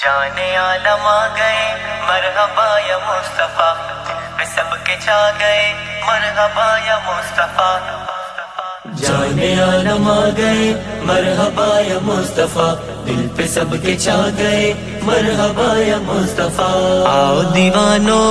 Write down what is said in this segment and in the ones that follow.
جانے عالم آ گئے مرحبا یا مصطفیٰ، پہ سب کے چھا گئے مرحبا یا مصطفیٰ۔ جانے عالم آ گئے مرحبا یا مصطفیٰ، دل پہ سب کے چھا گئے مرحبا یا مصطفیٰ۔ آؤ دیوانو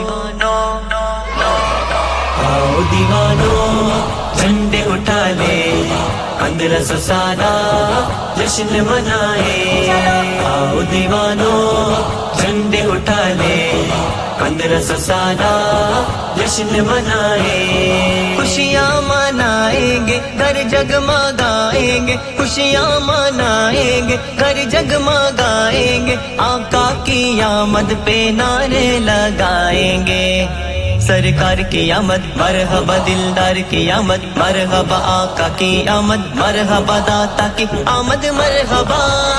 آؤ دیوانو جھنڈے اٹھا لے، 1500 سالہ جشن منائے۔ آؤ دیوانو جھنڈے اٹھا لے، 1500 سالہ جشن منائے۔ خوشیاں منائیں گے گھر جگمگائیں گے، خوشیاں منائیں گے گھر جگمگائیں گے، آقا کی آمد پہ نعرے لگائیں گے۔ سرکار کی آمد مرحبا، دلدار کی آمد مرحبا، آقا کی آمد مرحبا، داتا کی آمد مرحبا۔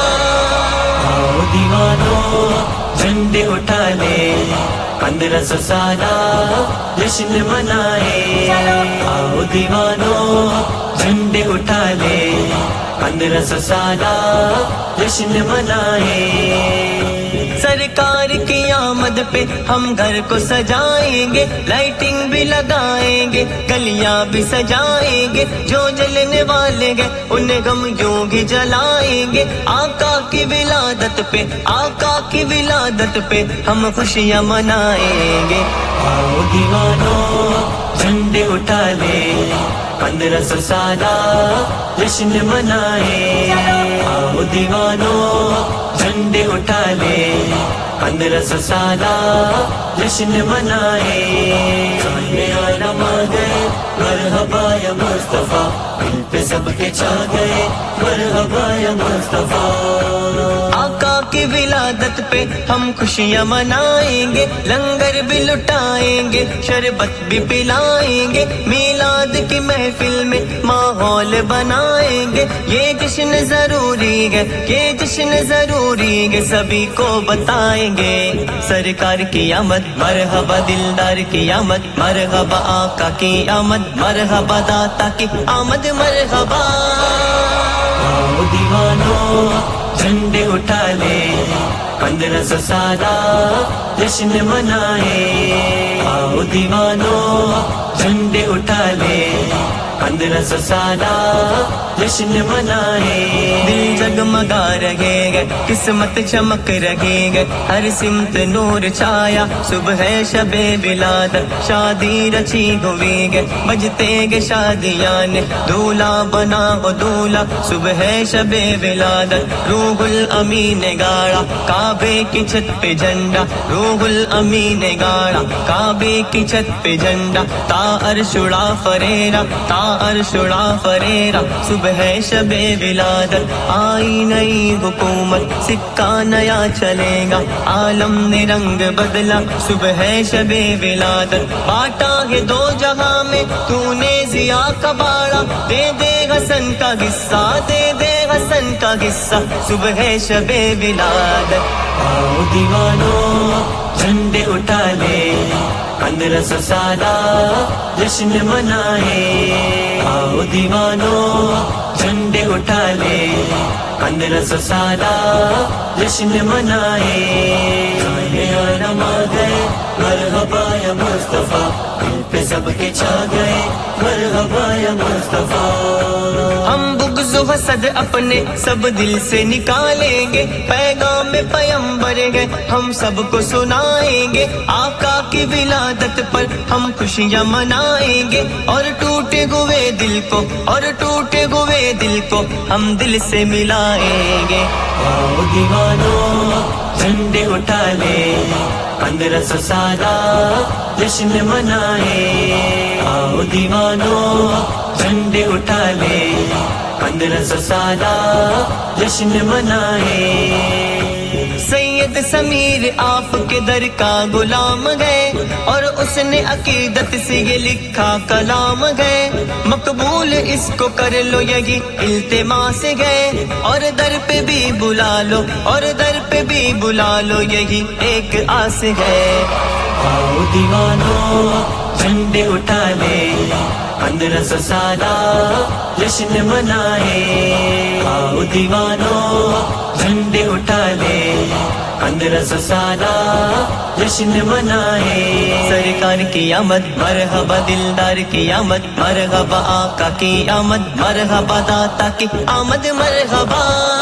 آؤ دیوانو جھنڈے اٹھا لے، 1500 سالہ جشن منائے۔ آؤ دیوانو جھنڈے اٹھا لے، 1500 سالہ جشن منائے۔ سرکار کی آمد پہ ہم گھر کو سجائیں گے، لائٹنگ بھی لگائیں گے، گلیاں بھی سجائیں گے، جو جلنے والے گئے انہیں غم یوں ہی جلائیں گے۔ آقا کی ولادت پہ، آقا کی ولادت پہ ہم خوشیاں منائیں گے۔ آؤ دیوانو جھنڈے اٹھا لے، 1500 سالہ جشن منائے۔ آؤ دیوانو جھنڈے اٹھا لے، 1500 سالہ جشن منائے۔ جانے عالم آ گئے مرحبا یا مصطفیٰ، دل پہ سب کے چھا گئے مرحبا یا مصطفیٰ۔ آقا کی ولادت پہ ہم خوشیاں منائیں گے، لنگر بھی لٹائیں گے، شربت بھی پلائیں گے، میلاد کی محفل میں ماحول بنائیں گے۔ یہ جشن ضروری ہے، یہ جشن ضروری ہے، سبھی کو بتائیں گے۔ سرکار کی آمد مرحبا، دلدار کی آمد مرحبا، آقا کی آمد مرحبا، داتا کی آمد مرحبا۔ آؤ دیوانو جھنڈے اٹھا لے، 1500 سالہ جشن منائے۔ آؤ دیوانو جھنڈے اٹھا لے، 1500 سالہ جشن منائے۔ دل جگمگا رہے گے، قسمت چمک رہے گے، ہر سمت نور چھایا، صبح ہے شب ولادت، شادی رچی ہوئی گے، بجتے گے شادیاں نے، دولہا بنا ہو دولہا، صبح ہے شب ولادت۔ روح الامین نے گاڑا کعبے کی چھت پہ جھنڈا، روح الامین نے گاڑا کعبے کی چھت پہ جھنڈا، تا عرش اڑا فریرا، تا عرش اڑا فریرا، صبح ہے شب ولادت، آئی نئی حکومت، سکہ نیا چلے گا، عالم نے رنگ بدلا، صبح ہے شب ولادت۔ بانٹا ہے دو جہاں میں تو نے ضیا کا باڑا، دے دے حسن کا حصہ، دے دے حسن کا حصہ، صبح ہے شب ولادت۔ آؤ دیوانو جھنڈے اٹھا لے، 1500 سالہ جشن منائے۔ آؤ دیوانو جھنڈے اٹھا لے، 1500 سالہ جشن منائے۔ جانے عالم آ گئے مرحبا یا مصطفیٰ، دل پہ سب کے چھا گئے مرحبا یا مصطفیٰ۔ ہم بغض و حسد اپنے سب دل سے نکالیں گے، پیغام پیغمبر ہے ہم سب کو سنائیں گے، آقا کی ولادت پر ہم خوشیاں منائیں گے، اور ٹوٹے ہوئے دل کو، اور ٹوٹے ہوئے دل کو ہم دل سے ملائیں گے۔ آؤ دیوانو جھنڈے اٹھا لے، 1500 سالہ جشن منائے۔ آؤ دیوانو جھنڈے اٹھا لے، 1500 سالہ جشن منائے۔ سید سمیر آپ کے در کا غلام گئے، اور اس نے عقیدت سے یہ لکھا کلام گئے، مقبول اس کو کر لو یہی التماس گئے، اور در پہ بھی بلا لو، اور در پہ بھی بلا لو یہی ایک آس ہے۔ آؤ دیوانو جھنڈے اٹھا لے، 1500 سالہ جشن منائے۔ آؤ دیوانو جھنڈے اٹھا لے، 1500 سالہ جشن منائے سرکار کی آمد مرحبا دلدار کی آمد مرحبا آقا کی آمد مرحبا داتا کی آمد مرحبا